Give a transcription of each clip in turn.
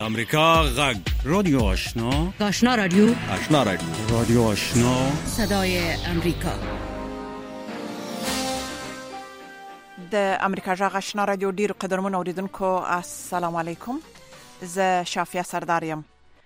امریکا غږ رادیو آشنا آشنا رادیو رادیو آشنا صدای امریکا. د امریکا غږ آشنا رادیو ډیر قدرمن اوریدونکو السلام علیکم. زه شافیا سردارم.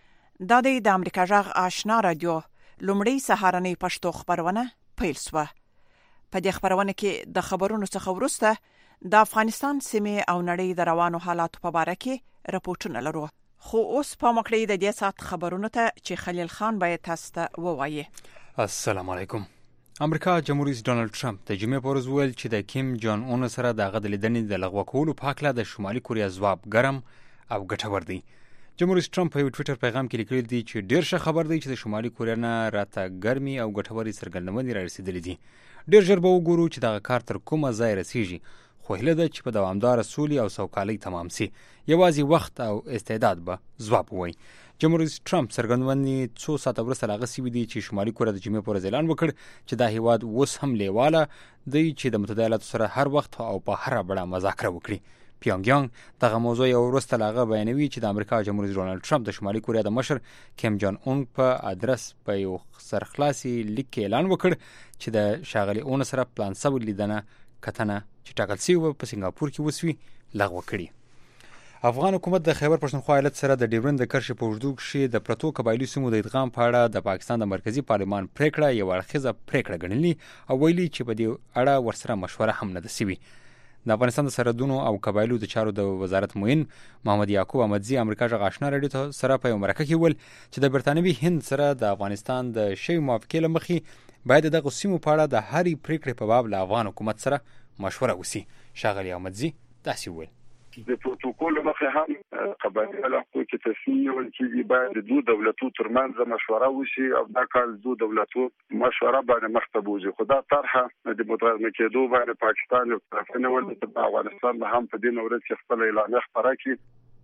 دا د امریکا غږ آشنا رادیو لومړی سهارنۍ پښتو خبرونه پیل شوه. په دې خبرونه کې د خبرونو څخه وروسته د افغانستان سیمه او نړۍ د روانو حالاتو په اړه کې راپورټونه لرو. خو اوس په مکړې د دې سات خبرونو ته چې خلیل خان باید تاسو ته ووایي. السلام علیکم. امریکا جمهور رئیس ډانلډ ټرمپ د جمعې په ورځ ویل چې د کیم جان اون سره د غدلیدنې د لغوه کولو په اړه د شمالي کوریا ځواب ګرم او ګټور دی. جمهور رئیس ټرمپ په یو ټویټر پیغام کې لیکلی دی چې ډیر ښه خبر دی چې د شمالي کوریا نه راته ګرمي او ګټوري څرګندونې رارسېدلې دي. ډیر ژر به وګورو چې دغه کار تر کومه ځای رسیږي، خو هیله ده چې په دوامداره سولې او سوکالۍ تمام شي. یوازې وخت او استعداد به ځواب ووایي. جمهور رئیس ټرمپ څرګندونې څو ساعته وروسته له هغه شوي دي چې شمالي کوریا د جمعې په ورځ اعلان وکړ چې دا هیواد اوس هم لیواله دی چې د متحده ایالاتو سره هر وخت او په هره بڼه مذاکره وکړي. پیونګیانګ دغه موضوع یو وروسته له هغه بیانوي چې د امریکا جمهور رئیس ډانلډ ټرمپ د شمالي کوریا د مشر کیم جان اون په ادرس په یو سرخلاصي لیک کې اعلان وکړ چې د شاغلي اون سره پلان شوی لیدنه کتنه چې ټاکل شوی په سنگاپور کې وسوي لغوه کړي. افغان حکومت د خیبر پښتونخوا ایالت سره د ډیورند د کرښې په اوږدو کې د پرتو قبایلي سیمو د ادغام په اړه د پاکستان د مرکزی پارلمان پریکړه یو اړخیزه پریکړه ګڼلې او ویلي چې په دې اړه ورسره مشوره هم نه ده شوې. د افغانستان د سرحدونو او قبایلو د چارو د وزارت معین محمد یعقوب احمدزي امریکا غږ آشنا رادیو سره په یو مرکه کې ویل چې د برتانوي هند سره د افغانستان د شوی موافقې له مخې باید دغه سیمو په اړه د هرې پریکړې په باب له افغان حکومت سره مشوره وسی. شاغلی احمدزي داسې ویل د پروتوکول مخه هم قبایل حقوق کې تصمیم ول چې باید د دوه دولتو ترمنځ مشوره وشي او دا کار دوه دولتو مشوره باندې مخته بوزي. خدا طرحه د متوازن کېدو باندې پاکستان او طرفونه ول د افغانستان هم په دې نورت کې خپل اعلان خبره کړي.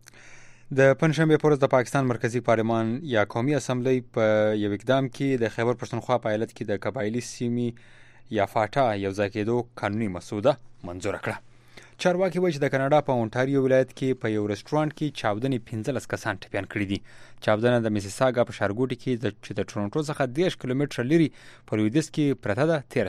د پنځشنبه پر ورځ د پاکستان مرکزی پارلمان یا قومي اسمبلی په یو اقدام کې د خیبر پښتونخوا په ایالت کې د قبایلی سیمې یا فاټا یو ځای کېدو قانوني مسوده منظور کړه. چارواکي وایي چې د کاناډا په اونټاریو ولایت کې په یو رستورانت کې چاودنې 15 کسان ټپیان کړي دي. چاودنه د میسیساګا په ښارګوټي کې چې د ټورنټو څخه 10 کیلومتره لري په لویدیځ کې پرته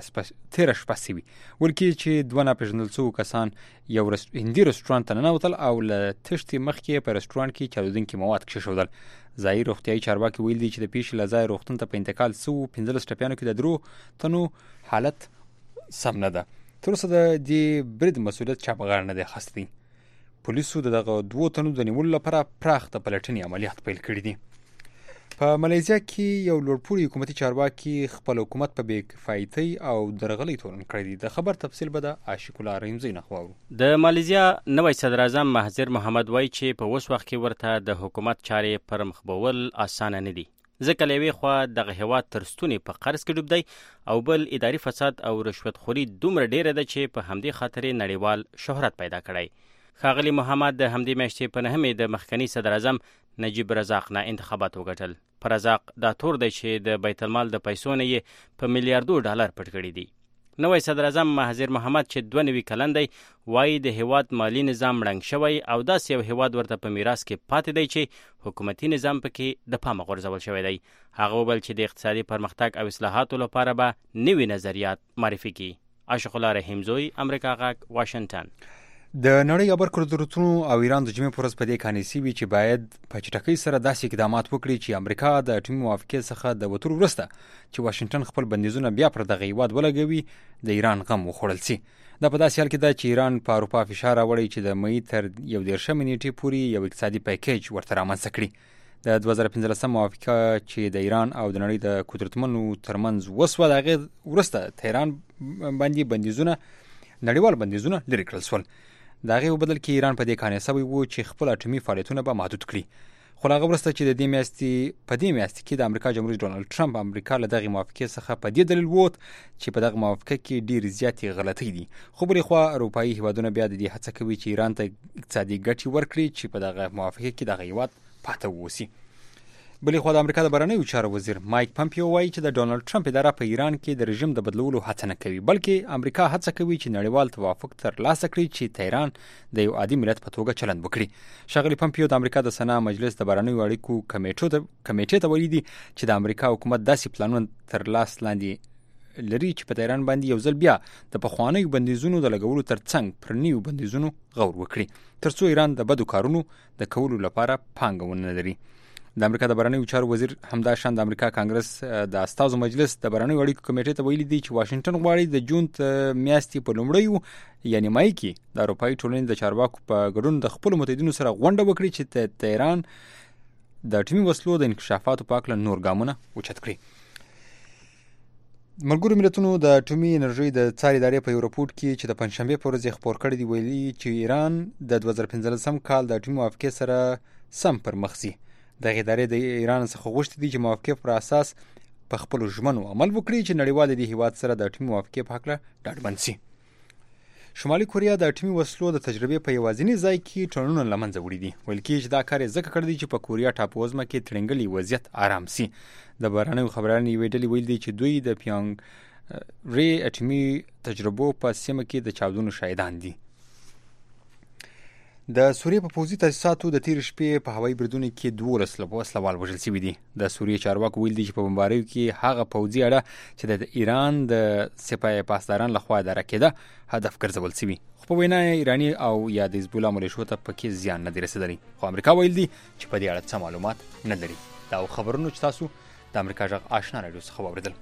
ده 13 شپه شوي. ولکې چې دوه ناپېژندل شوي کسان یو هندي رستورانت ته ننوتل او له تښتې مخکې په رستورانت کې چاودونکي مواد کېښودل. ځایي روغتیایي چارواکي ویل دي چې د پیښې له ځایه روغتون ته په انتقال شوو 15 ټپیانو کې د 3 تنو حالت سم نه ده. تر اوسه د دې برید مسؤلیت چا په غاړه نه دی اخیستی. پولیسو دغه 2 تنو د نیولو لپاره پراخ د پلټنې عملیات پیل کړي دي. په ملایزیا کې یو لوړپوړي حکومتي چارواکي خپل حکومت په بې کفایتۍ او درغلۍ تورن کړی دی. د خبر تفصیل به د عاشق الله رحیمزی نه خواورو. د ملایزیا نوی صدر اعظم مهزیر محمد وایي چې په اوس وخت کې ورته د حکومت چارې پر مخ بول اسانه نه دي، ځکه له یوې خوا دغه هیواد تر ستوني په قرض کې ډوب دی او بل اداري فساد او رشوت خوري دومره ډیره ده چې په همدې خاطر نړیوال شهرت پیدا کړی. ښاغلي محمد د همدې میاشتې په 9 د مخکني صدر اعظم نجیب رزاق نه انتخابات وګټل. پر رزاق دا تور دی چې د بیت المال د پیسو نه یې په میلیارډو ډالر پټ کړي دي. نوی صدر اعظم مهزیر محمد چې 92 کلن دی وایي د هیواد مالی نظام ړنګ شوی او داسې یو هیواد ورته په میراث کې پاتې دی چې حکومتي نظام پکې د پامه غورځول شوی دی. هغه وویل چې د اقتصادي پرمختګ او اصلاحاتو لپاره به نوي نظریات معرفي کړي. عاشق الله رحیمزی امریکا غږ واشنگټن. د نړۍ خبر قدرتونو او ایران د جمعې پر ورځ په دې کانې سوي چې باید په چټکۍ سره داسې اقدامات وکړي چې امریکا د اټومي موافقې څخه د وتلو وروسته چې واشنګټن خپل بندیزونه بیا پر دغه هیواد ولګوي د ایران غم وخوړل شي. دا په داسې حال کې ده چې ایران په اروپا فشار راوړی چې د مئی تر 11 نیټې پورې یو اقتصادي پیکیج ورته رامنځته کړي. د 2015 موافقه چې د ایران او د نړۍ د قدرتمنو ترمنځ وسوه د هغې وروسته تهران باندې بندیزونه نړیوال بندیزونه لرې کړل شول. د هغې په بدل کې ایران په دې قانع شوی و چې خپل اټومي فعالیتونه به محدود کړي. خو له هغه وروسته چې په دې میاشتې کې د امریکا جمهور رئیس ډانلډ ټرمپ امریکا له دغې موافقې څخه په دې دلیل ووت چې په دغه موافقه کې ډېرې زیاتې غلطۍ دي. خو بلې خوا اروپایي هیوادونه بیا د دې هڅه کوي چې ایران ته اقتصادي ګټې ورکړي چې په دغه موافقه کې دغه هیواد پاتې واوسي. بلې خو د امریکا د بهرنیو چارو وزیر مایک پمپیو وایي چې د ډونالد ټرمپ اداره په ایران کې د رژیم د بدلولو هڅه نه کوي، بلکې امریکا هڅه کوي چې نړیوال توافق ترلاسه کړي چې تهران د یو عادي ملت په توګه چلند وکړي. ښاغلي پمپیو د امریکا د سنا مجلس د بهرنیو اړیکو کمیټې ته ویلي دي چې د امریکا حکومت داسې پلانونه تر لاس لاندې لري چې په تهران باندې یو ځل بیا د پخوانیو بندیزونو د لګولو ترڅنګ پر نویو بندیزونو غور وکړي، ترڅو ایران د بدو کارونو د کولو لپاره پانګه ونه لري. د امریکا د بهرنیو چارو وزیر همداشان د امریکا کانګرس د استازو مجلس د بهرنیو اړیکو کمیټې ته ویلي دي چې واشنگټن غواړي د جون میاشتې په لومړیو یعنی مای کې د اروپایي ټولنې د چارواکو په ګډون د خپلو متحدینو سره غونډه وکړي چې د تهران د اټومي وسلو د انکشافاتو په اړه نور ګامونه اوچت کړي. ملګرو ملتونو د اټومي انرژۍ د څار ادارې په یو راپور کې چې د پنځشنبې په ورځ خپور کړی دی ویلي چې ایران د 2015 کال د اټومي موافقې سره سم پر مخ ځي. دغه ادارې د ایران څخه غوښتي دي چې موافقې پر اساس په خپلو ژمنو عمل وکړي چې نړیوال د هیواد سره د اټومي موافقې په هکله ډاډمن شي. شمالي کوریا د اټومي وسلو د تجربې په یوازینی ځای کې ټرنونه له منځه وړي دي. ویل کېږي چې دا کار یې ځکه کړی دی چې په کوریا ټاپووزمه کې تړنګلي وضعیت آرام شي. د بهرنیو خبرانو یوې ډلې ویل دي چې دوی د پیونګ ری اټومي تجربو په سیمه کې د چاودنو شاهدان دي. د سوریې په پوځي تاسیساتو د تیر شپې په هوایي بریدونو کې 12 وسلوال وژل شوي دي. د سوریې چارواکو ویل دي چې په بمباریو کې هغه پوځي اډه چې د ایران د سپاه پاسداران لخوا اداره کېده هدف ګرځول شوي، خو په وینا ایراني او یا د حزب الله ملیشو ته پکې زیان نه دی رسېدلی، خو امریکا ویل دي چې په دې اړه څه معلومات نه لري. دا خبرونه چې تاسو د امریکا غږ آشنا رادیو څخه واورېدل.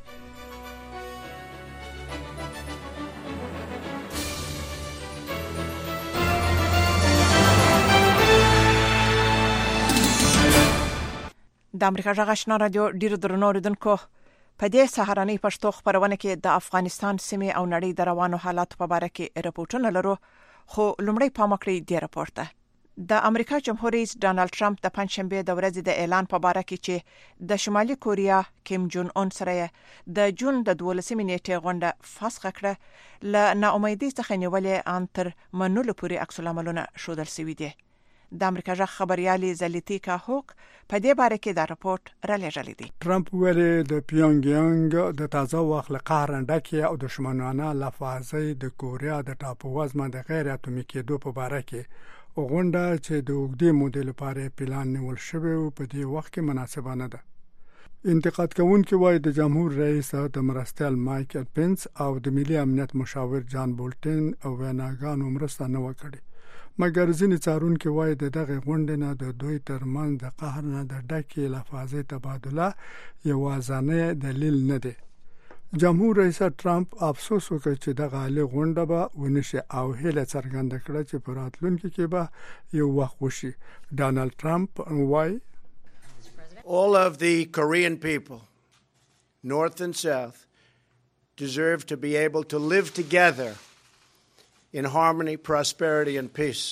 د امریکا غږ آشنا رادیو ډیرو درنو اوریدونکو، په دې سهارنۍ پښتو خبرونه کې د افغانستان سیمې او نړۍ د روانو حالاتو په اړه کې راپورټونه لرو، خو لومړی پام وکړئ د راپور ته. د امریکا جمهور رئیس ډانلډ ټرمپ د پنځشنبه د ورځې د اعلان په اړه کې چې د شمالي کوریا کیم جون اون سره د جون د 12 نیټې غونډه فسخ کړه، ل ناامیدۍ څخه نیولې ان تر منلو پورې عکس العملونه شودل شوي دي. د امریکا ژغ خبريالي زلیتیکا هوک په دې باره کې دا راپورټ را لېږلی دی. ټرمپ ویلي د پیونګیانګ د تازه وخت له قهر ډکې او دښمنانه لفاظي د کوریا د ټاپووزمه د غیر اتومي کېدو په باره کې غونډه چې د اوږدې مودې لپاره پلان نیول شوی و په دې وخت کې مناسبه نه ده. انتقاد کوونکي وایي د جمهور رئیس د مرستیال مایکل پنس او د ملي امنیت مشاور جان بولټن او ویناګانو مرسته نه وکړي، مګر ځینې څارونکي وایي د دغه غونډې نه د دوی ترمنځ د قهر نه د ډکې لفاظي تبادله یوازینی دلیل نه دی. جمهور رئیس ټرمپ افسوس وکړ چې دغه عالی غونډه به ونشي او هیله څرګنده کړه چې په راتلونکي کې به یو وخت وشي. ډانلډ ټرمپ وایي All of the Korean people, north and south, deserve to be able to live together in harmony, prosperity and peace.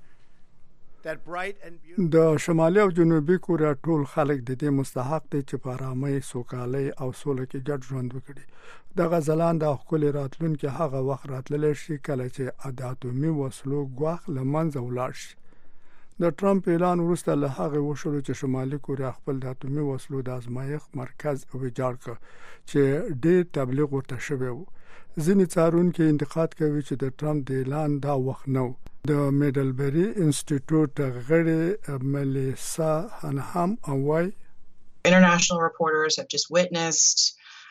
That bright and beautiful د شمالي او جنوبي کوریا ټول خلک د دې مستحق دي چې په آرامۍ، سوکالۍ او سوله کې ګډ ژوند وکړي. دغه ځلانده او ښکلي راتلونکي هغه وخت راتللی شي کله چې د اټومي وسلو ګواښ له منځه ولاړ شي. د ټرمپ اعلان وروسته له هغه وشول چې شمالي کوریا خپل د اټومي وسلو د ازمایښت مرکز ویجاړ کړ چې ډېر تبلیغ ورته شوی و. ځینې څارونکي انتقاد کوي چې د ټرمپ د اعلان دا وخت نه و. د میډلبری انسټیټیوټ غړي ملیسا هنهام وایي International reporters have just witnessed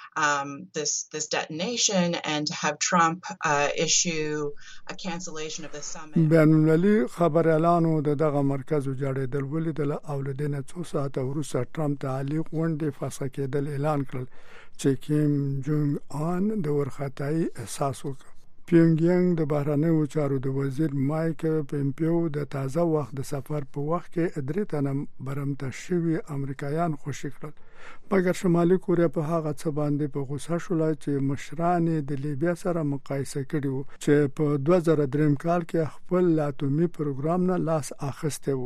this detonation and to have Trump issue a cancellation of the summit. بین المللي خبريالانو دغه مرکز وجاړېدل ولیدل او له دې نه څو ساعته وروسته ټرمپ د عالی غونډې فسخ کېدل اعلان کړل چې کیم جونګ ان د ورختای احساس وکړ. پیونګیانګ د بهرنیو چارو د وزیر مایک پمپیو د تازه وخت د سفر په وخت کې درې تنه برمته شوي امریکایان خوشی کړل، مګر شمالي کوریا په هغه څه باندې په غوسه شول چې مشران د لیبیا سره مقایسه کړي وو چې په 2003 کال کې خپل اټومي پروګرام نه لاس اخیسته وو.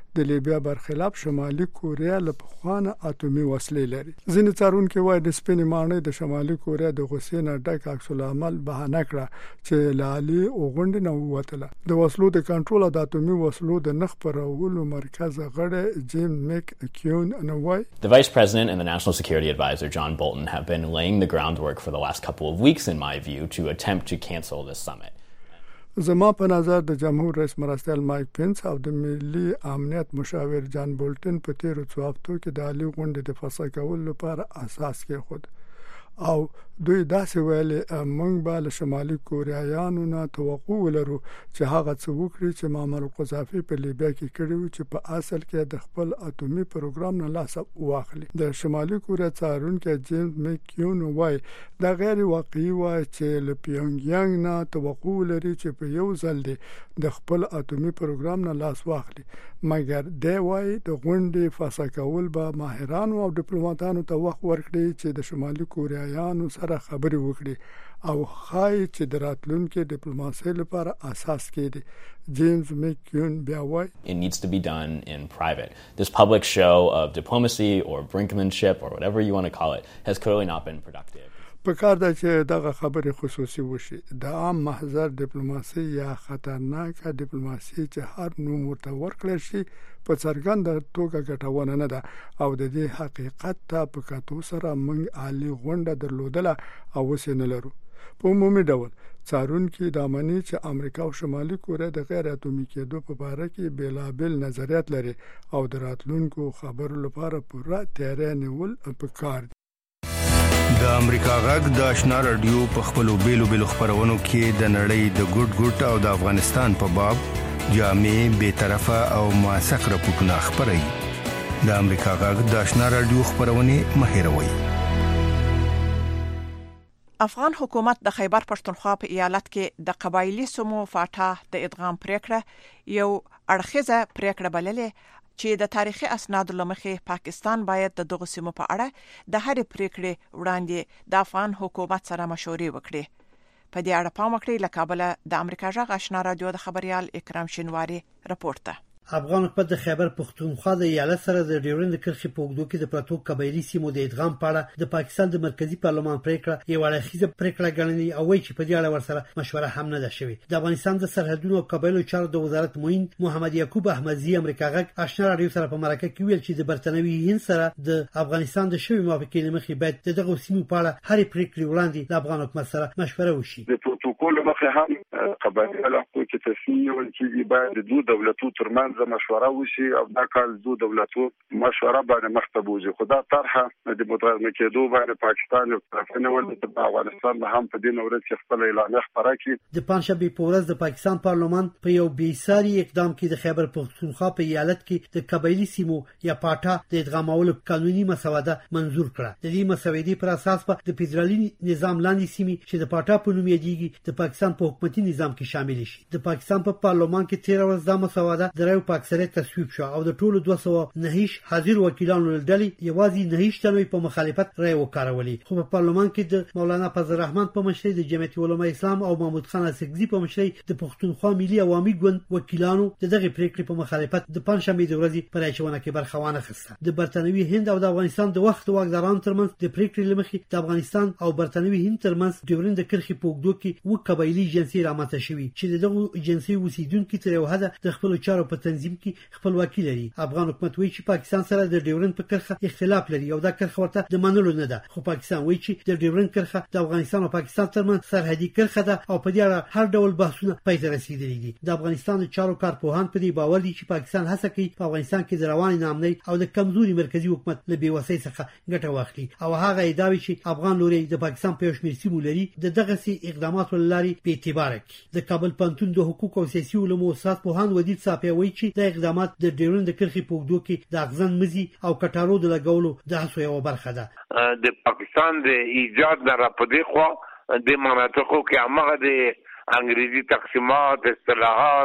د لیبیا برخلاف شمالي کوریا له پخوانه اټومي وسلې لري. ځینې څارونکو وایي د سپینې ماڼۍ د شمالي کوریا د غوسې نه ډک عکس العمل بهانه کړه چې لالي غونډه نه ووتله. د وسلو د کنټرول او د اټومي وسلو د نخ پرولو مرکز غړی جیم میک کیون نو وایي The Vice President and the National Security Advisor John Bolton have been laying the groundwork for the last couple of weeks, in my view, to attempt to cancel this summit. زما په نظر د جمهور رئیس مرستیال مایک پینس او د ملي امنیت مشاور جان بولټن په تیرو څو هفتو کې د عالی غونډې د فسخ کولو لپاره اساس کېښود او دوی داسې ویل موږ به له شمالي کوریایانو نه توقع ولرو چې هغه څه وکړي چې معمر القذافي په لیبیا کې کړی و چې په اصل کې د خپل اټومي پروګرام نه لاس واخلي. د شمالي کوریا څارونکو جیمز میکیون وایي دا غیر واقعي و چې له پیونګیانګ نه توقع ولري چې په یو ځل د خپل اټومي پروګرام نه لاس واخلي، مګر دی وایي د غونډې فسخ کول به ماهرانو او ډیپلوماټانو ته وخت ورکړي چې د شمالي کوریایانو سره خبرې وکړي او خای چې د راتلونکو ډیپلوماسۍ لپاره اساس کېدي. جیمز میکیون بیا وایي It needs to be done in private. This public show of diplomacy or brinkmanship or whatever you want to call it has clearly not been productive. په کار ده چې دغه خبرې خصوصي وشي. د عام محضر ډیپلوماسي یا خطرناکه ډیپلوماسي چې هر نوم ورته ورکړل شي په څرګنده توګه ګټونه نه ده او د دې حقیقت ته په کتو سره موږ عالی غونډه درلودله او وسې نه لرو. په عمومي ډول څارونکو دا مانی چې امریکا او شمالي کوریا د غیر اټومي کېدو په اړه کې بیلابل نظریات لري او د راتلونکو خبرو لپاره پوره تیاری نیول پکار دي. د امریکا غږ د آشنا رادیو په خپلو بیلو خبرونو کې د نړۍ د ګډ او د افغانستان په باب جامع به طرفه او موثق راپورټونه خبري. د امریکا غږ د آشنا رادیو خبرونه مهیروي. افغان حکومت د خیبر پښتونخوا په ایالت کې د قبایلی سمو فاټا د ادغام پریکړه یو اړخیزه پریکړه بللې چې د تاریخي اسنادو لمخې پاکستان باید د دغه سیمو په اړه د هرې پریکړې وړاندې د افغان حکومت سره مشورې وکړي. په دې اړه پام وکړئ. له کابل د امریکا غږ آشنا رادیو د خبريال اکرام شینواری رپورټ ده. افغان حکومت د خیبر پښتونخوا د ایالت سره د ډیورند کرښې په اوږدو کې د پراتو قبایلی سیمو د ادغام په اړه د پاکستان د مرکزی پارلمان پریکړه یو اړخیزه پریکړه ګڼلې او وایي چې په دې اړه ورسره مشوره هم نه ده شوې. د افغانستان د سرحدونو او قبایلو چارو د وزارت معین محمد یعقوب احمدزی امریکا غږ آشنا رادیو سره په مرکه کې ویل چې د برتنوي هند سره د افغانستان د شوی موافقې لمخې باید دغه سیمو په اړه هرې پریکړې وړاندې د افغان حکومت سره مشوره وشي. د پروتوکول مخه هم قبایل حقوق تصمیم ولکې باید د دوه دولتونو ترمنځ مشوره وشي او دا کال دوه دولتونو مشوره باندې مخته خدا طرحه د متضمن کېدو باندې پاکستان او طرفونه ولته د افغانستان هم په دې نورت کې خپل اعلان خبره کړي. د پنځشنبه په ورځ د پاکستان پارلمان په یو بیساري اقدام کې د خیبر پښتونخوا په ایالت کې د قبایلی سیمو یا پاټا د ادغامولو قانوني مسوده منزور کړه. د دې مسودې پر اساس په د فدرالي نظام لاندې سیمې چې د پاټا په نوم یادېږي د پاکستان په حکومتي نظام کې شامل شي. د پاکستان په پارلمان کې 13 ورځ د مسوده د رایو په اکثریت تصویب شو او د ټولو 209 حاضر وکیلانو لړۍ یوازې 9 تنوي په مخالفت رای وکړولې. خو په پارلمان کې د مولانا فضل الرحمن په مشرۍ د جمعیت علماء اسلام او محمود خان اسقزي په مشرۍ د پښتونخوا ملي عوامي ګوند وکیلانو دغه پریکړې په مخالفت د پنځشنبه د ورځې پر اچونه کې برخه وانخسته. د برتنوي هند او د افغانستان د وخت واکدارانو ترمنځ د پریکړې لمخې د افغانستان او برتنوي هند ترمنځ ډیورند کرښې په اوږدو کې و قبایلی جنسي رامنځته شوي چې دغه جنسي اوسیدونکو تر یو حد د خپل چارو په تنظیم کې خپلواکي لري. افغان حکومت وایي چې پاکستان سره د ډیورند په کرښه اختلاف لري او دا کرښه ورته د منلو نه ده. خو پاکستان وایي چې د ډیورند کرښه د افغانستان او پاکستان ترمنځ سرحدي کرښه ده او په دې اړه هر ډول بحثونه پای ته رسیدلي دي. د افغانستان د چارو کارپوهان په دې باور دي چې پاکستان هڅه کوي په افغانستان کې د رواني نامنۍ او د کمزوري مرکزی حکومت له بیوسۍ څخه ګټه واخلي او هغه ادعاوي چې افغان لوري د پاکستان په شمیر سیمو لري د دغه سي اقداماتو لاري په اعتبار کې. د کابل پانتون د حقوق او سیاسي علومو استاد پوهان ودید صافي وایي چې د اقدامات د ډیورند کرښې په اوږدو کې د اغزن مزي او کټارو د لګولو د هڅو یو برخه ده. د پاکستان د ایجاد نه را پدې خو د مناطقو کې هغه د انګریزي تقسیمات اصطلاحات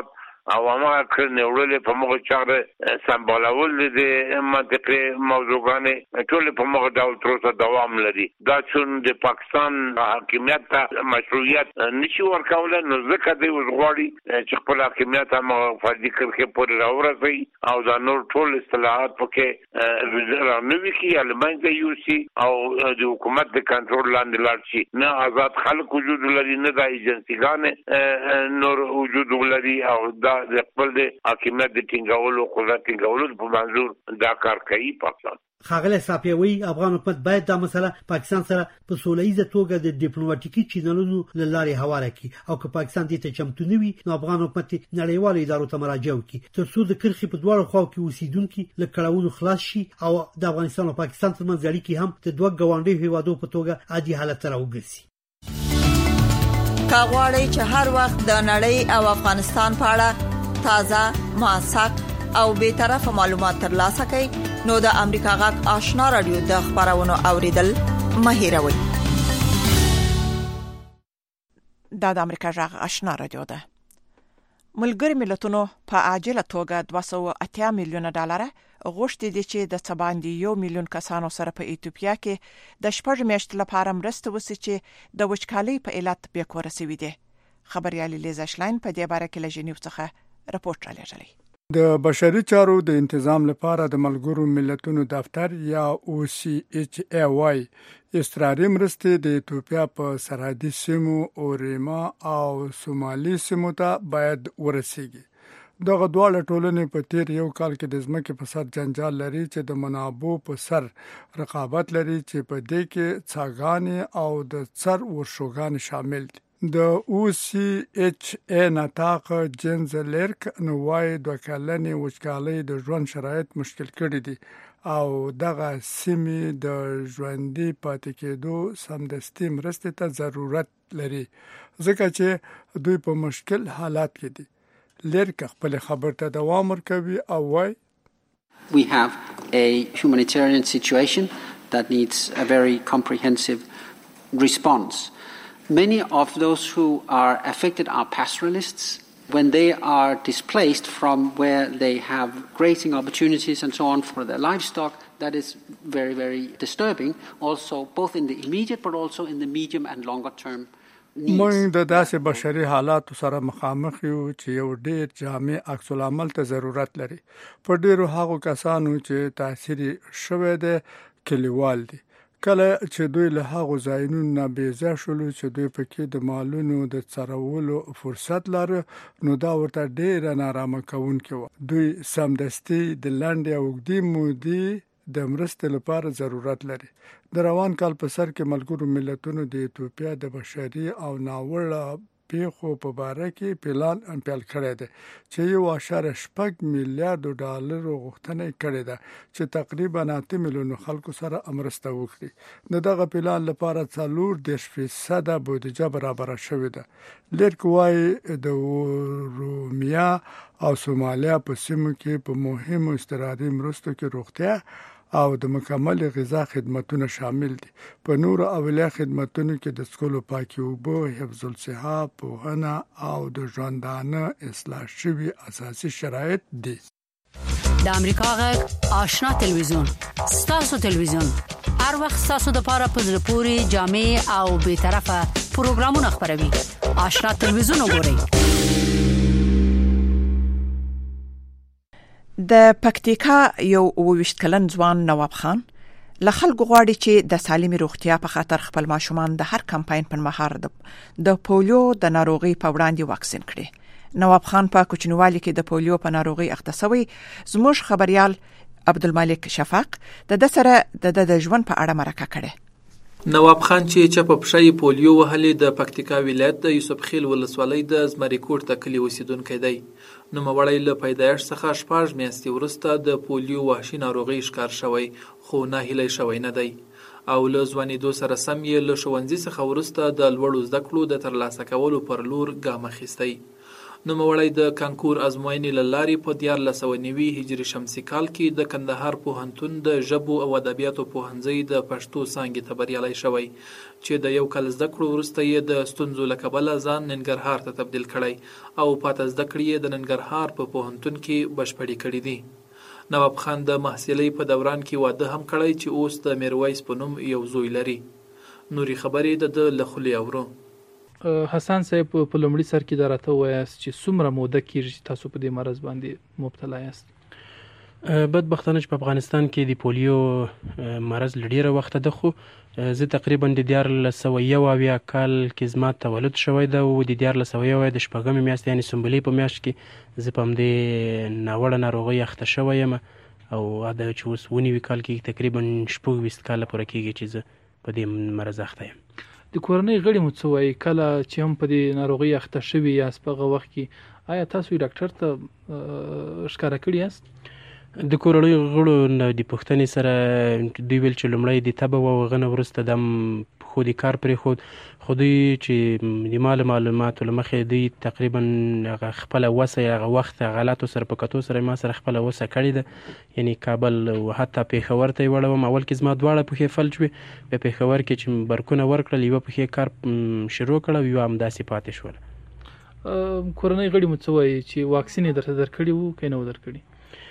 او هغه کړنې وړلې په موږ چاره سمبالول دي منطقي موضوعګانې ټول په موږ ډول تر اوسه دوام لري. دا چې د پاکستان حاکمیت ته مشروعیت نشي ورکولای نو ځکه دوی وغواړي چې خپل حاکمیت هم فردي کرښې پورې راورسوي او دا نور ټول اصطلاحات پکې رانوي کي المنځ یوسي او د حکومت د کنټرول لاندې لاړ شي. نه آزاد خلک وجود لري نه د ایجنسیګانې نور وجود لري او دا د خپل د حاکمیت د ټینګولو قدرت ټینګولو په منظور دا کار کوي پاکستان. خاغله صافیوي افغان حکومت باید دا مسله پاکستان سره په سولهییزه توګه د ډیپلوماټیکي چینلونو له لارې حواله کړي او که پاکستان دې ته چمتو نه وي نو افغان حکومت نړیوالو ادارو ته مراجعه وکړي ترڅو د کرښې په دواړو خواو کې اوسیدونکي له کړاوونو خلاص شي او د افغانستان او پاکستان ترمنځ اړیکې هم د دوه ګاونډیو هیوادو په توګه عادي حالت ته راوګرځي. کاغوري چې هر وخت د نړۍ او افغانستان په اړه تازه موثق او به طرفه معلومات ترلاسه کړئ نو د امریکا غږ آشنا رادیو د خبرونو اوریدل مهیروي. د امریکا غږ آشنا رادیو ده. ملګری ملتونو په عاجله توګه 280 میلیون ډالر غوښتي دي چې د 7 میلیون کسانو سره په ایتوپیا کې د شپږ میاشتې لپاره مرسته وسي چې د وچکالۍ په علت بیا کور سوي دي. خبريالي لیزا شلاین په دې باره کې له ژنیو څخه راپورټ را لېږلی. د بشري چارو د تنظیم لپاره د ملګرو ملتونو دفتر یا OCHA استراري مرستې د ایتوپیا په سرحدي سیمو اوریما او سومالي سیمو ته باید ورسیږي. دغه دواړه ټولنې په تیر یو کال کې د ځمکې په سر جنجال لري چې د منابعو په سر رقابت لري چې په دې کې څاګانې او د څر ورشوګان شامل دي. د OCHA نطاق جنز لرک نوای د کلنې وچکالۍ د ژوند شرایط مشکل کړي دي او دغه سیمې د ژوندۍ پاتې کېدو سمدستي مرستې ته ضرورت لري ځکه چې دوی په مشکل حالات کې دي. لرک خپل خبر ته دوام ورکوي او وای We have a humanitarian situation that needs a very comprehensive response. Many of those who are affected are pastoralists. When they are displaced from where they have grazing opportunities and so on for their livestock, that is very, very disturbing, also both in the immediate but also in the medium and longer term needs. موږ د داسې بشري حالاتو سره مخامخ یو چې یو ډېر جامع عکس العمل ته ضرورت لري. په ډېرو هغو کسانو چې تاثیر شوی دی کلیوال دي. کله چې دوی له هغو ځایونو نه بیځای شول چې دوی پکې د مالونو د څرولو فرصت لري نو دا ورته ډېر نارامه کوونکی و. دوی سمدستي د لنډې او اوږدې مودې د مرستې لپاره ضرورت لري. د روان کال په سر کې ملګرو ملتونو د ایتوپیا د بشري او ناوړه پیښو په باره کې پلان پیل کړی دی چې 1.6 میلیارډ ډالر غوښتنه کړې ده چې تقریبا 8 میلیون خلکو سره مرسته وکړي. دغه پلان لپاره 40% بودیجه برابر شوې ده. لرک وايي د رومیا او سومالیا په سیمو کې په مهمو استراتیژي مرستو کې روغتیا او د مکمل غذا خدماتونه شامل دي. په نور اولیه خدماتونو کې د سکولو پاکي اوبه، حفظ الصحه، پوهنه او د ژوندانه اصلاح شوي اساسي شرایط دي. د امریکا غږ آشنا تلویزیون ستاسو تلویزیون هر وخت ستاسو د پاره په زړه پوري جامع او به طرفه پروګرامونه خبروي. آشنا تلویزیون وګورئ. د پکتیکا یو 28 کلن ځوان نواب خان له خلکو غواړي چې د سالمي روغتیا په خاطر خپل ماشومان د هر کمپاین په مهار د پولیو د ناروغي په وړاندې واکسین کړي. نواب خان په کوچنیوالي کې د پولیو په ناروغي اخته شوی. زموږ خبريال عبدالملک شفاق د سره د ژوند په اړه مرکه کړي. نواب خان چې چپ پښې پولیو وهلې د پکتیکا ولایت د یوسف خیل ولسوالۍ د زمری کوټ ته کلی اوسیدونکی دی. نو مړی له پیدایښت څخه 4 میاشتې وروسته د پولیو وحشي ناروغي ښکار شوی خو نه هیله شوی نه دی او له ځوانېدو سره سم یې له ښوونځي څخه وروسته د لوړو زده کړو د ترلاسه کولو پر لور ګام اخیستی. نوموړی د کانکور ازموینې له لارې په 1490 هجري شمسي کال کې د کندهار پوهنتون د ژبو او ادبیاتو پوهنځي د پښتو څانګې ته بریالی شوی چې د یو کال زده کړو وروسته یې د ستونزو له کبله ځان ننګرهار ته تبدیل کړی او پاته زده کړې یې د ننګرهار په پوهنتون کې بشپړې کړي دي. نواب خان د محصلۍ په دوران کې واده هم کړی چې اوس د میرویس په نوم یو زوی لري. نوري خبرې د له خولې اورو. حسن صاحب په لومړي سر کې دا راته ووایاست چې څومره موده کېږي چې تاسو په دې مرض باندې مبتلا یاست؟ بدبختانه چې په افغانستان کې د پولیو مرض له ډېره وخته ده، خو زه تقریبا د 1491 کال کې زما تولد شوی ده او د 1491 د شپږمې میاشتې یعنې سنبلې په میاشت کې زه په همدې ناوړه ناروغۍ اخته شوی یم او دا چې اوس 19 کال کې تقریبا 26 کاله پوره کېږي چې زه په دې مرض اخته یم. د کورنۍ غړي مو څه وایي کله چې هم په دې ناروغۍ اخته شوي یاست په هغه وخت کې آیا تاسو ډاکټر ته ښکاره کړي یاست؟ د کورنۍ غړو د پوښتنې سره دوی ویل چې لومړی د تبه و هغه نه وروسته د خو د کار پرېښود، خو دوی چې د ما له معلوماتو له مخې دوی تقریبا هغه خپله وسه هغه وخت حالاتو سره په کتو سره ما سره خپله وسه کړې ده، یعنې کابل او حتی پېښور ته یې وړوم. اول کې زما دواړه پښې فلج وې، په پېښور کې چې برکونه ورکړل یوه پښې کار شروع کړه او یوه همداسې پاتې شوله. کورنۍ غړي مو څه وایي چې واکسین یې درته درکړي وو که یې نه و درکړي؟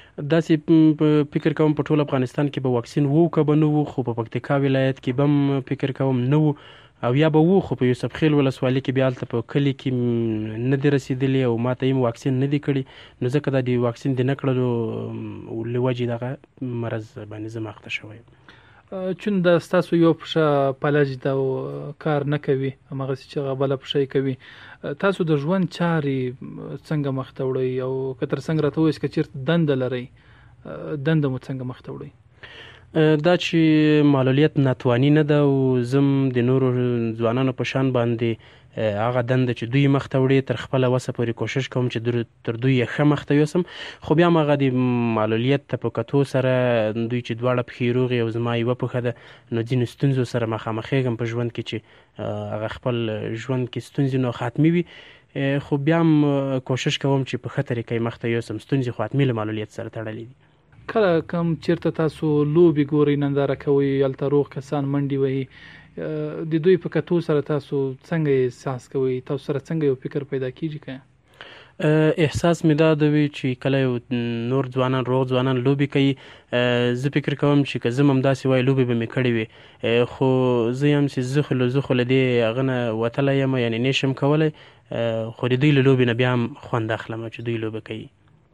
داسې فکر کوم په ټول افغانستان کې به واکسین وو که به نه وو، خو په پکتیکا ولایت کې به هم فکر کوم نه وو او یا به وو، خو په یوسف خیل ولسوالۍ کې بیا هلته په کلي کې نه دي رسېدلي او ما ته هم واکسین نه دي کړي، نو ځکه دا د واکسین د نه کړلو له وجې دغه مرض باندې زه اخته شوی یم. چون د ستاسو یو پښه فلج ده او کار نه کوي، هماغسې چې هغه بله پښه یې کوي، تاسو د ژوند چارې څنګه مخته وړئ او که تر څنګ راته ووایاست که چېرته دنده لرئ دنده مو څنګه مخته وړئ؟ دا چې معلولیت ناتواني نه ده او زم د نورو ځوانانو په شان باندې هغه دنده چې دوی مخته وړي تر خپله وسه پورې کوشش کوم چې تر دوی یې ښه مخته یوسم، خو بیا هم هغه د معلولیت ته په کتو سره دوی چې دواړه پښې روغې او زما یوه پښه ده نو ځینو ستونزو سره مخامخېږم په ژوند کې چې هغه خپل ژوند کې ستونزې نو ختمي وي، خو بیا هم کوشش کوم چې په ښه طریقه یې مخته یوسم. ستونزې خو حتمي له معلولیت سره تړلې دي. کله کم چېرته تاسو لوبې ګورئ ننداره کوئ هلته روغ کسان منډې وهي، د دوی په کتو سره تاسو څنګه احساس کوئ؟ تاسو سره څنګه یو فکر پیدا کېږي که احساس مې دا ده وي چې کله یو نور ځوانان روغ ځوانان لوبې کوي زه فکر کوم چې که زه هم همداسې وای لوبې به مې کړې وي، خو زه یم چې زه خو له دې هغه نه وتلی یم یعنې نه شم کولی، خو د دوی له لوبې نه بیا هم خوند اخلم چې دوی لوبه کوي.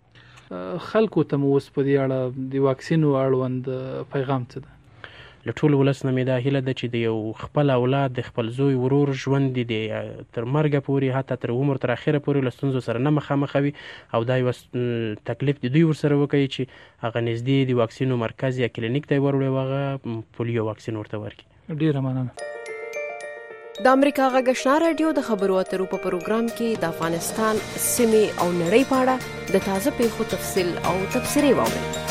خلکو ته مو اوس په دې اړه د واکسینو اړوند پیغام څه ده؟ له ټول ولس نه مې دا هیله ده چې د یو خپل اولاد د خپل زوی ورور ژوند د تر مرګه پورې حتی تر عمر تر اخره پورې له ستونزو سره نه مخامخ وي او دا یو تکلیف د دوی ورسره وکړي چې هغه نږدې د واکسینو مرکز یا کلینیک ته یې وروړي او هغه پولیو واکسین ورته ورکړي. ډېره مننه. د امریکا غږ آشنا رادیو د خبرو اترو په پروګرام کې د افغانستان سیمې او نړۍ په اړه د تازه پیښو تفصیل او تبصرې واورئ.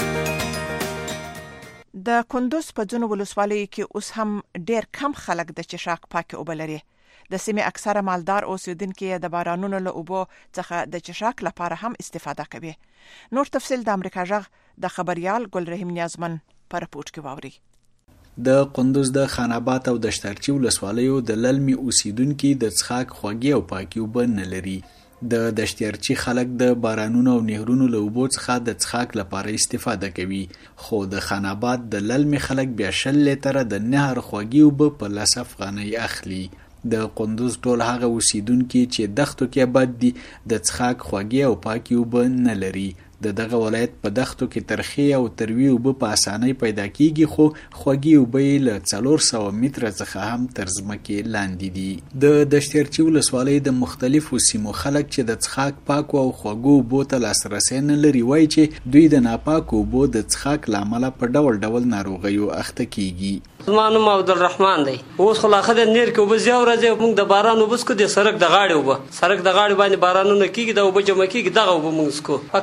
د کندوز په ځینو ولسوالیو کې اوس هم ډېر کم خلک د چشاک پاکې اوبه لري. د سیمې اکثره مالدار اوسیدونکي د بارانونو له اوبو څخه د چشاک لپاره هم استفاده کوي. نور تفصیل د امریکا غږ د خبريال ګلرحیم نیازمن په رپورټ کې واوري. د قندوز د خان آباد او دشترچی ولسوالیو د للمي اوسیدونکي د څښاک خوږې او پاکې اوبه نه لري. د دشترچی خلک د بارانونو او نهرونو له اوبو څخه د څښاک لپاره استفاده کوي، خو د خان آباد د للمي خلک بیا 10 لیټره د نهر خوږې اوبه په 10 افغانۍ اخلي. د قندوز ټول هغه اوسیدونکي چې دښتو کې آباد دي د څښاک خوږې او پاکې اوبه نه لري. د دغه ولایت په دښتو کې ترخی او تروی اوبه په اسانۍ پیدا کیږي، خو خوږې اوبه یې له 400 متره څخه هم تر ځمکې لاندې دي. د دشترچی ولسوالۍ د مختلفو سیمو خلک چې د څښاک پاکو او خوږو اوبو ته لاسرسی نه لري وایي چې دوی د ناپاکو اوبو د څښاک له امله په ډول ډول ناروغیو اخته کیږي. زما نوم عبدالرحمن دی. اوس خو لا ښه د نیر کې اوبه زیات راځي، موږ د باران اوبه څښو، د سړک د غاړې اوبه، سړک د غاړې باندې بارانونه کیږي، د اوبه جمع کیږي، دغه اوبه موږ څښو. فقط موږ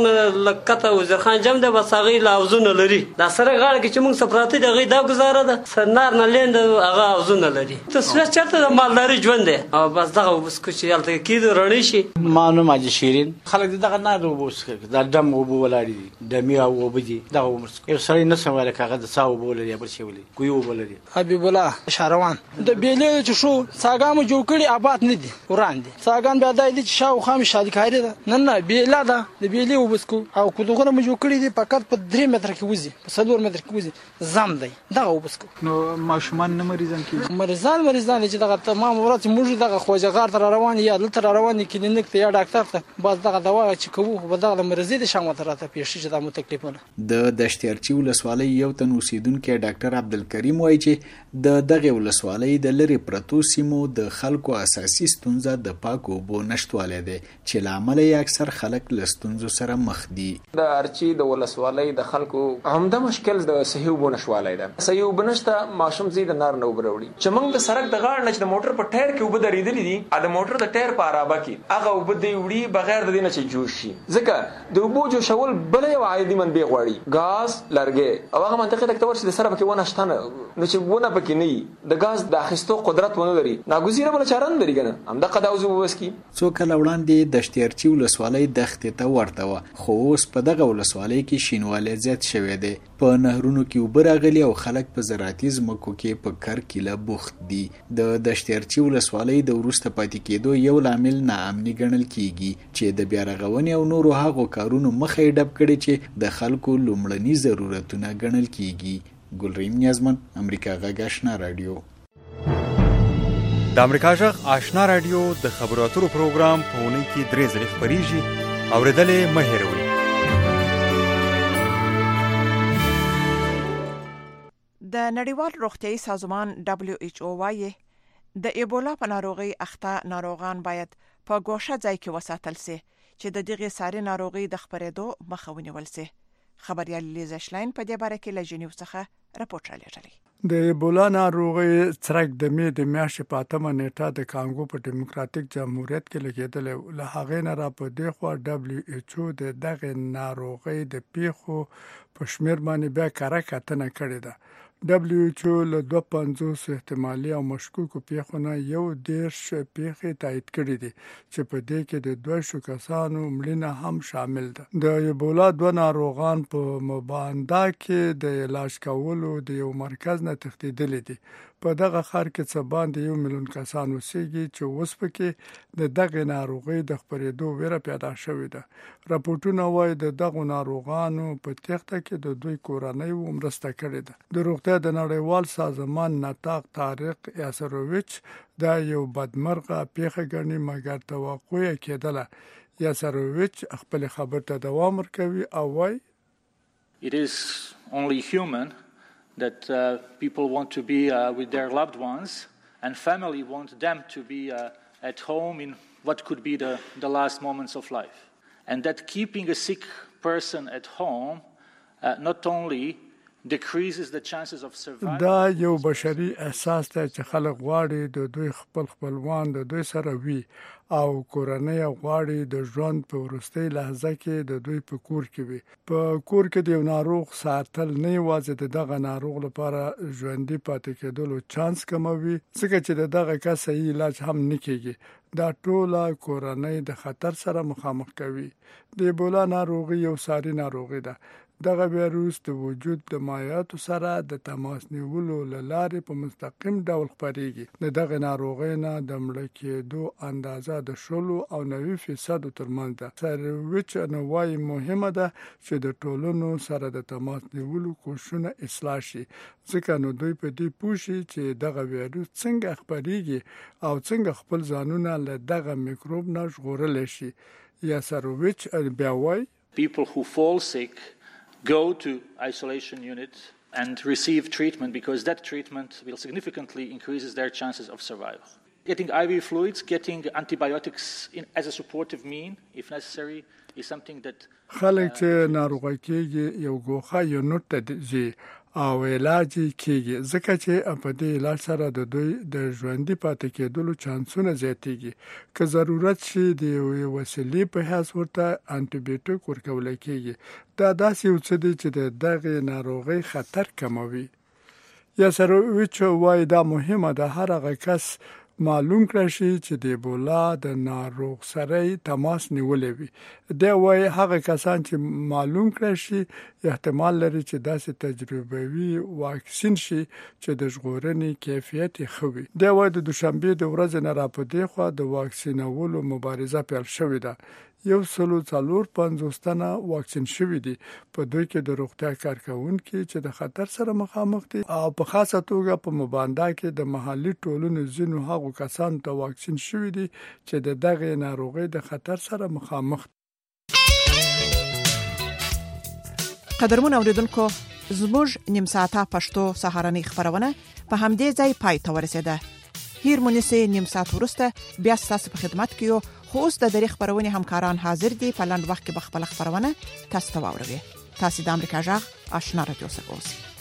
نه لکته وزیرخان جام د بساغي لاوزونه لري دا سره غاړه کې چې موږ سفراتی دغه دا گزاره ده سرنار نه لیند هغه اوزونه لري تصویر چرته د مالداري ژوند دی او بس دغه وبس کو چې یالته کې رڼی شي مانو ماجي شیرین خلک دغه نه وبس دا دم وبو ولاړي د میا وبدي دغه وبس یو سړی نه سماله کاغه د ساو بولري یا بل شي ولي کوی وبولري حبیب الله شهروان د بیلې چې شو ساګامو جوړ کړي آباد نه دي وران دي ساګان بیا دای دي چې شاو خام شادي کاری ده نه بیلا ده د بیلې وبسکو او کو دغه مو جوړ کړي دي فقط په 3 متر کې وځي په 4 متر کې وځي زم دی دغه وبسکو نو ماشومان نه مریضان کی مریضان چې دغه تمام ورځ موږ دغه خوځغار تر روان یا لتر روان کلینیک ته یا ډاکټر ته بس دغه دوا چې کوو په دغه مرزي د شامه تر ته پیښ چې د مو تکلیفونه د دشتیارچی ولسوالۍ یو تن اوسیدونکو ډاکټر عبدالکریم وایي چې د دغه ولسوالۍ د لری پرتو سیمو د خلکو اساسي ستونزه د پاکو اوبو نشټوالی دی چې لامل یې اکثر خلک له ستونزو سره مخ دي. د ارچی د ولسوالۍ د خلکو عمده مشکل د صحیح اوبو نشټوالی ده. صحیح اوبه نشته ماشوم زی د نار نه اوبه راوړي چې موږ د سړک د غاړې نه چې د موټر په ټایر کې اوبه درېدلې دي د موټر د ټایر په عرابه کې هغه اوبه دی وړي بغیر د دې نه چې جوش شي ځکه د اوبو جوشول بل یو عادي منبع غواړي ګاز لرګي او هغه منطقه ته ورسې د سره پکې ونه شته نو چې ونه پکې نه د ګاز د اخیستو قدرت ونه لري ناګزیره بل چاره نه لري کنه همدا قداوزو وبسکی څو کله وړاندې د شتیرچی ولسوالۍ دښتې ته ورته و خو اوس په دغه ولسوالۍ کې شینوالی زیات شوی دی په نهرونو کې اوبه راغلي او خلک په زراعتي ځمکو کې په کرکیله بوخت دي. د دشتیرچی ولسوالۍ د وروسته پاتې کېدو یو لامل ناامني ګڼل کیږي چې د بیا رغونې او نورو هغو کارونو مخه یې ډب کړي چې د خلکو لومړني ضرورتونه ګڼل کیږي. ګلریم نیازمن امریکا غږ آشنا رادیو. د امریکا غږ آشنا رادیو د خبرو اترو پروګرام په اونۍ کې 3 ځله خپریږي اوریدل مه هېروئ. د نړیوال روغتیايي سازمان WHO وايي د ایبولا په ناروغي اخته ناروغان باید په ګوښه ځای کې وساتل شي چې د دغه ساري ناروغي د خپرېدو مخه ونیول شي. خبريال لیزا شلاین په دې باره کې له جنیو څخه راپورټ رالیږلی. د ایبولا ناروغي څرک د میاشتې په 8 نیټه د کانګو په ډیموکراتیک جمهوریت کې لګیدل. له هغه نه را په دې خو WHO د دغه ناروغي د پیښو په شمیر باندې بیا کاره کتنه کړې ده. WHO له 250 احتمالي او مشکوکو پیښو نه 11 پیښې تایید کړې دي چې په دې کې د 2 کسانو مړینه هم شامل ده. د ایبولا 2 ناروغان په مباندا کې د علاج کولو د یو مرکز نه تښتیدل دي. په دغه ښار کې څه باندې 1 میلیون کسان اوسېږي چې اوس پکې د دغه ناروغي د خپرېدو ویره پیدا شوې ده. راپورټونه وایي د دغه ناروغانو په تخته کې د دوی کورنۍ مرسته کړې ده. د روغتیا د نړیوال سازمان نطاق طارق یاسروویچ دا یو بدمرغه پیښه ګڼي مګر توقع یې کېدله. یاسروویچ خپل خبر ته دوام ورکوي او وایي It is only human that people want to be with their loved ones and family want them to be at home in what could be the last moments of life. And that keeping a sick person at home not only decreases the chances of survival. دا یو بشري احساس دی چې خلک غواړي د دوی خپلوان د دوی سره وي او کورنۍ غواړي د ژوند په ورستۍ لحظه کې د دوی په کور کې وي. په کور کې د یو ناروغ ساتل نه یوازې دغه ناروغ لپاره ژوندۍ پاتې کېدلو چانس کموي ځکه چې دغه کس صحیح علاج هم نه کیږي. دا ټوله کورنۍ د خطر سره مخامخ کوي. د ایبولا ناروغي یو ساري ناروغي ده. دغه ویروس د وجود د مایعاتو سره د تماس نیولو لارې په مستقیم ډول خپریږي. د دغه ناروغۍ نه د مړه کېدو اندازه د 10 او 90% ترمنځ ده. سرویچ نو وايي مهمه ده چې د ټولنو سره د تماس نیولو کوښښونه اصلاح شي ځکه نو دوی په دې پوه شي چې دغه ویروس څنګه خپریږي او څنګه خپل ځانونه له دغه میکروب نه ژغورلی شي. یا سرویچ بیا وايي People who fall sick go to isolation units and receive treatment because that treatment will significantly increases their chances of survival. Getting IV fluids, getting antibiotics as a supportive mean if necessary is something that خلک چې ناروغه کېږي یو ګوښه یونټ ته ځي او علاج کیږي ځکه چې په دې علاج سره د دوی د ژوندۍ پاتې کېدلو چانسونه زیاتېږي که ضرورت شي د وسیلې په حساب ورته انټي بیوټیک ورکول کیږي دا داسې یو څه دی چې دغه ناروغي خطر کموي یا سره وچ وای دا مهمه ده هر هغه کس معلوم کړی شي چې د ایبولا د ناروغ سره تماس نیولې وي دا وای هغه کسان چې معلوم کړی شي احتمال لري چې داسې تجربوي واکسین شي چې د ژغورنې کیفیت ښه وي دا وای د دوشنبه د ورځې نه راپدې خو د واکسینولو مبارزه پیل شوې ده 145 تنه واکسین شوي دي په دوی کې د روغتیا کارکونکو چې د خطر سره مخامخ دي او په خاصه توګه په مباندا کې د محلي ټولنو ځینو هغو کسانو ته واکسین شوي دي چې دغه ناروغي د خطر سره مخامخ دي. قدرمن اوریدونکو زموږ نیم ساعته پښتو سهارنۍ خبرونه په همدې ځای پای ته ورسیده. هیر مونږه نیم ساعت ورسته بیا تاسو په خدمت کې یو خو اوس د دری خبرونه همکاران حاضر دي په لاند وخت کې بخپل خبرونه تاسو ته واوروي. تاسو د امریکا جغ آشنا رادیو څخه اوسئ.